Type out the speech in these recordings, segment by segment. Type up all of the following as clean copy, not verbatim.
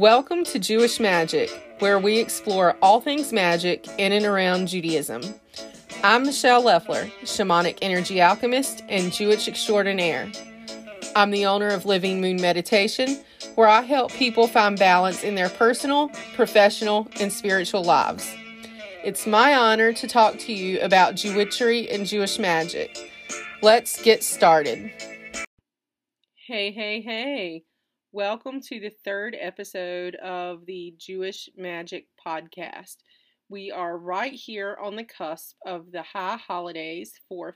Welcome to Jewish Magic, where we explore all things magic in and around Judaism. I'm Michelle Leffler, shamanic energy alchemist and Jewish extraordinaire. I'm the owner of Living Moon Meditation, where I help people find balance in their personal, professional, and spiritual lives. It's my honor to talk to you about Jewitchery and Jewish magic. Let's get started. Hey. Welcome to the third episode of the Jewish Magic Podcast. We are right here on the cusp of the high holidays for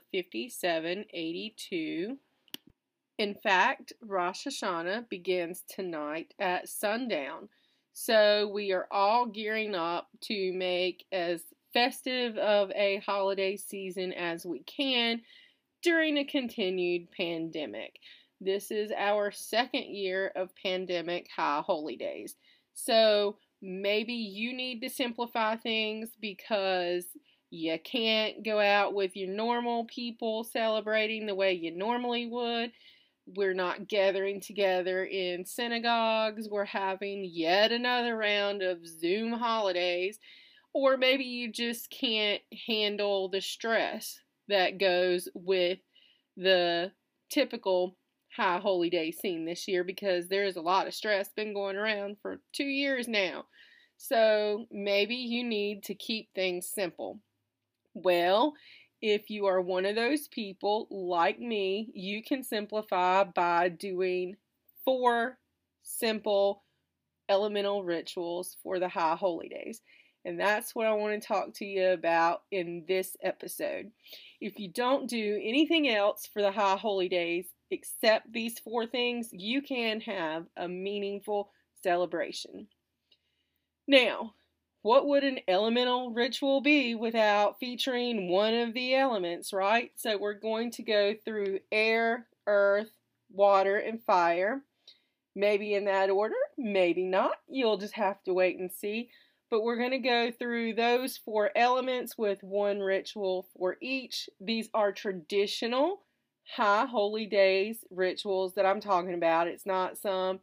5782. In fact, Rosh Hashanah begins tonight at sundown. So we are all gearing up to make as festive of a holiday season as we can during a continued pandemic. This is our second year of pandemic high holy days. So maybe you need to simplify things because you can't go out with your normal people celebrating the way you normally would. We're not gathering together in synagogues. We're having yet another round of Zoom holidays. Or maybe you just can't handle the stress that goes with the typical high holy day scene this year, because there's a lot of stress been going around for 2 years now. So maybe you need to keep things simple. Well, if you are one of those people like me, you can simplify by doing 4 simple elemental rituals for the high holy days. And that's what I want to talk to you about in this episode. If you don't do anything else for the high holy days except these 4 things, you can have a meaningful celebration. Now, what would an elemental ritual be without featuring one of the elements, right? So we're going to go through air, earth, water, and fire. Maybe in that order, maybe not. You'll just have to wait and see. But we're going to go through those 4 elements with one ritual for each. These are traditional high holy days rituals that I'm talking about. It's not some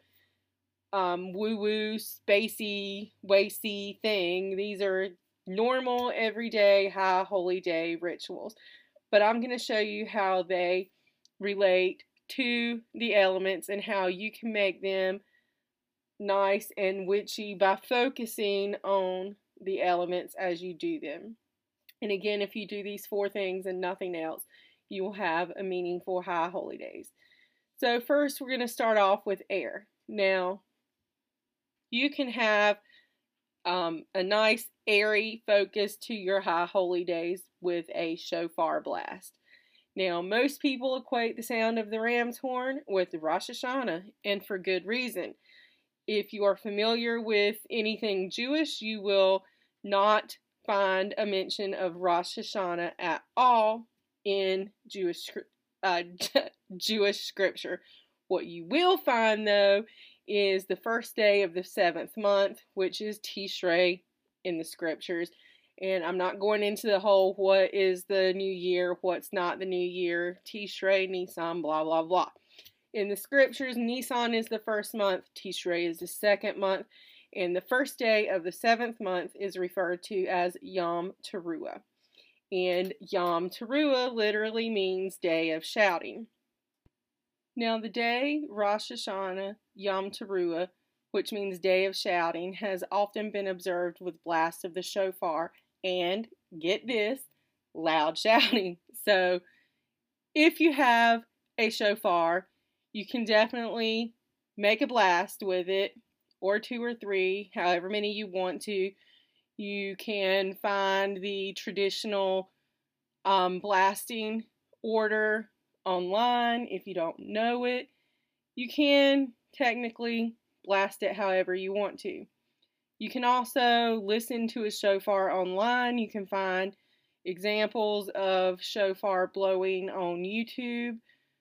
woo-woo, spacey, wacy thing. These are normal, everyday, high holy day rituals. But I'm going to show you how they relate to the elements and how you can make them nice and witchy by focusing on the elements as you do them. And again, if you do these 4 things and nothing else, you will have a meaningful high holy days. So first, we're going to start off with air. Now, you can have a nice airy focus to your high holy days with a shofar blast. Now, most people equate the sound of the ram's horn with Rosh Hashanah, and for good reason. If you are familiar with anything Jewish, you will not find a mention of Rosh Hashanah at all in Jewish scripture. What you will find, though, is the first day of the 7th month, which is Tishrei in the scriptures. And I'm not going into the whole what is the new year, what's not the new year, Tishrei, Nisan, blah, blah, blah. In the scriptures, Nisan is the first month, Tishrei is the second month, and the first day of the 7th month is referred to as Yom Teruah. And Yom Teruah literally means day of shouting. Now, the day Rosh Hashanah, Yom Teruah, which means day of shouting, has often been observed with blasts of the shofar and, get this, loud shouting. So, if you have a shofar, you can definitely make a blast with it, or 2 or 3, however many you want to. You can find the traditional blasting order online if you don't know it. You can technically blast it however you want to. You can also listen to a shofar online. You can find examples of shofar blowing on YouTube.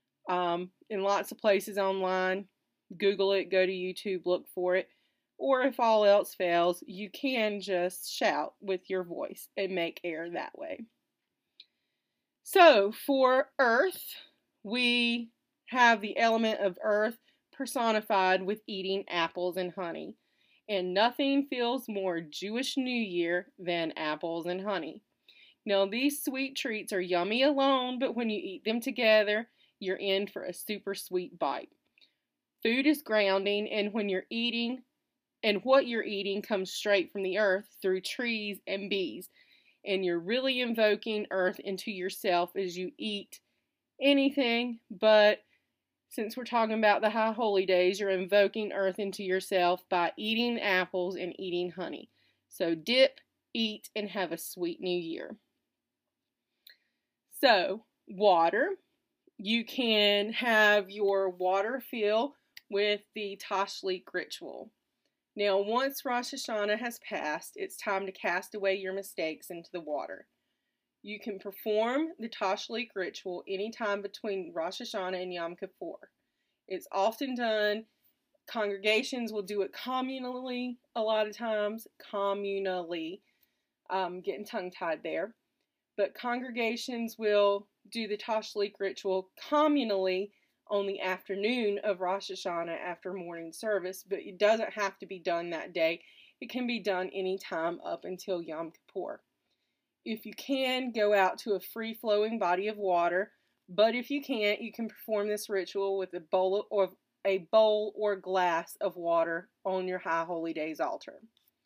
In lots of places online. Google it, go to YouTube, look for it. Or if all else fails, you can just shout with your voice and make air that way. So for earth, we have the element of earth personified with eating apples and honey. and nothing feels more Jewish New Year than apples and honey. Now, these sweet treats are yummy alone, but when you eat them together, you're in for a super sweet bite. Food is grounding, and what you're eating comes straight from the earth through trees and bees, and you're really invoking earth into yourself as you eat anything, but since we're talking about the high holy days, you're invoking earth into yourself by eating apples and eating honey. So dip, eat, and have a sweet new year. So, water. You can have your water fill with the Tashlich ritual. Now, once Rosh Hashanah has passed, it's time to cast away your mistakes into the water. You can perform the Tashlich ritual anytime between Rosh Hashanah and Yom Kippur. It's often done, congregations will do it communally a lot of times, getting tongue-tied there. But congregations will do the Tashlich ritual communally on the afternoon of Rosh Hashanah after morning service, but it doesn't have to be done that day. It can be done anytime up until Yom Kippur. If you can, go out to a free-flowing body of water, but if you can't, you can perform this ritual with a bowl or glass of water on your High Holy Days altar.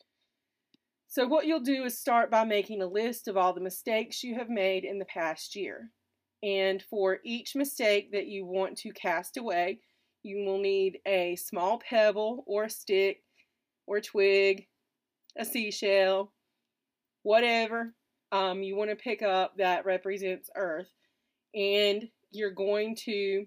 So what you'll do is start by making a list of all the mistakes you have made in the past year. And for each mistake that you want to cast away, you will need a small pebble or a stick or a twig, a seashell, whatever you want to pick up that represents earth. And you're going to,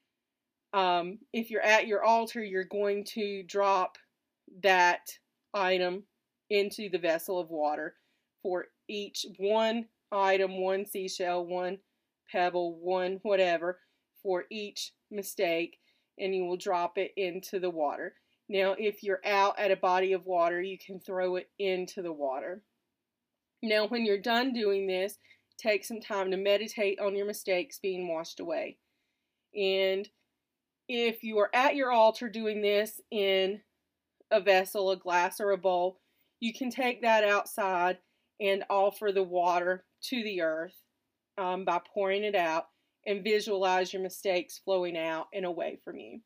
if you're at your altar, you're going to drop that item into the vessel of water for each one item, one seashell, one pebble, one whatever, for each mistake, and you will drop it into the water. Now, if you're out at a body of water, you can throw it into the water. Now, when you're done doing this, take some time to meditate on your mistakes being washed away. And if you are at your altar doing this in a vessel, a glass, or a bowl, you can take that outside and offer the water to the earth by pouring it out and visualize your mistakes flowing out and away from you.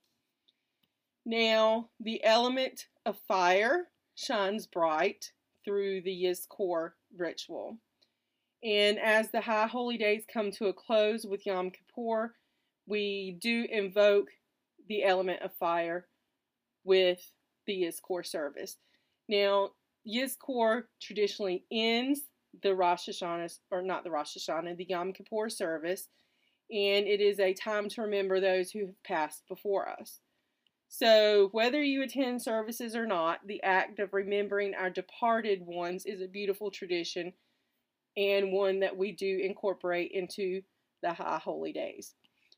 Now, the element of fire shines bright through the Yizkor ritual. And as the High Holy Days come to a close with Yom Kippur, we do invoke the element of fire with the Yizkor service. Now, Yizkor traditionally ends the Rosh Hashanah, or not the Rosh Hashanah, the Yom Kippur service, and it is a time to remember those who have passed before us. So, whether you attend services or not, the act of remembering our departed ones is a beautiful tradition and one that we do incorporate into the High Holy Days.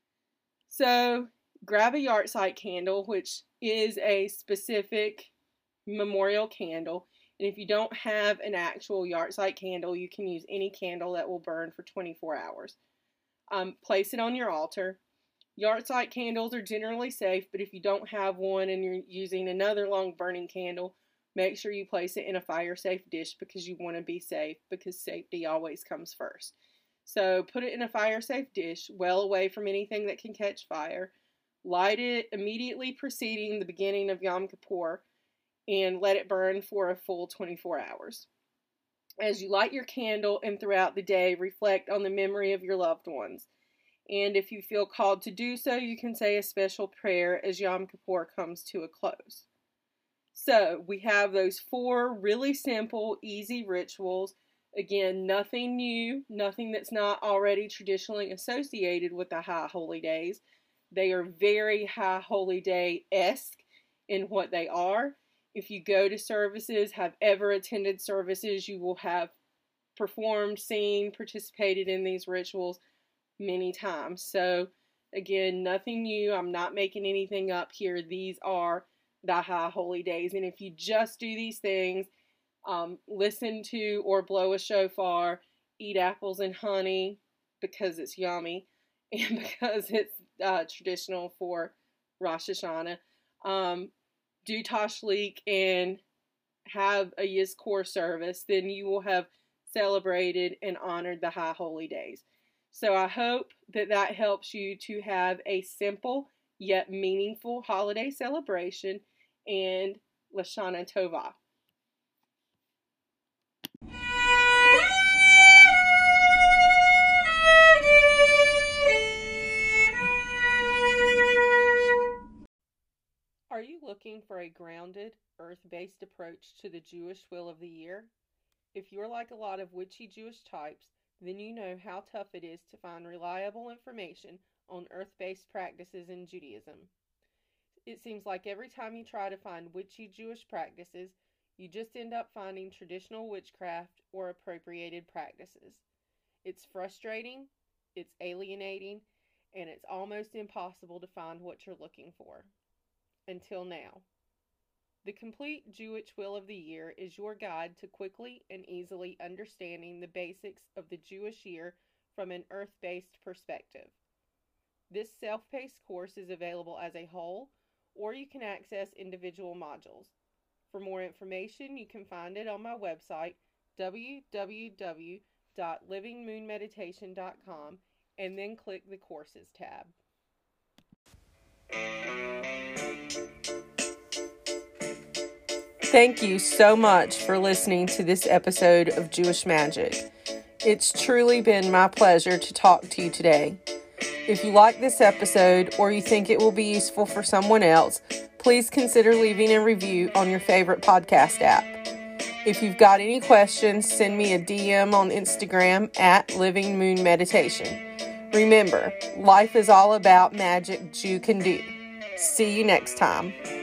So, grab a yahrzeit candle, which is a specific memorial candle. And if you don't have an actual yahrzeit candle, you can use any candle that will burn for 24 hours. Place it on your altar. Yahrzeit candles are generally safe, but if you don't have one and you're using another long burning candle, make sure you place it in a fire-safe dish because you want to be safe, because safety always comes first. So put it in a fire-safe dish, well away from anything that can catch fire. Light it immediately preceding the beginning of Yom Kippur, and let it burn for a full 24 hours. As you light your candle and throughout the day, reflect on the memory of your loved ones. And if you feel called to do so, you can say a special prayer as Yom Kippur comes to a close. So, we have those 4 really simple, easy rituals. Again, nothing new, nothing that's not already traditionally associated with the High Holy Days. They are very High Holy Day-esque in what they are. If you go to services, have ever attended services, you will have performed, seen, participated in these rituals many times. So, again, nothing new. I'm not making anything up here. These are the High Holy Days. And if you just do these things, listen to or blow a shofar, eat apples and honey because it's yummy and because it's traditional for Rosh Hashanah, do Tashlich and have a Yizkor service, then you will have celebrated and honored the high holy days. So I hope that helps you to have a simple yet meaningful holiday celebration, and Lashana Tova. Are you looking for a grounded, earth-based approach to the Jewish Wheel of the Year? If you're like a lot of witchy Jewish types, then you know how tough it is to find reliable information on earth-based practices in Judaism. It seems like every time you try to find witchy Jewish practices, you just end up finding traditional witchcraft or appropriated practices. It's frustrating, it's alienating, and it's almost impossible to find what you're looking for. Until now. The Complete Jewish Wheel of the Year is your guide to quickly and easily understanding the basics of the Jewish year from an earth-based perspective. This self-paced course is available as a whole, or you can access individual modules. For more information, you can find it on my website, www.livingmoonmeditation.com, and then click the Courses tab. Thank you so much for listening to this episode of Jewish Magic. It's truly been my pleasure to talk to you today. If you like this episode or you think it will be useful for someone else, please consider leaving a review on your favorite podcast app. If you've got any questions, send me a DM on Instagram at Living Moon Meditation. Remember, life is all about magic Jew can do. See you next time.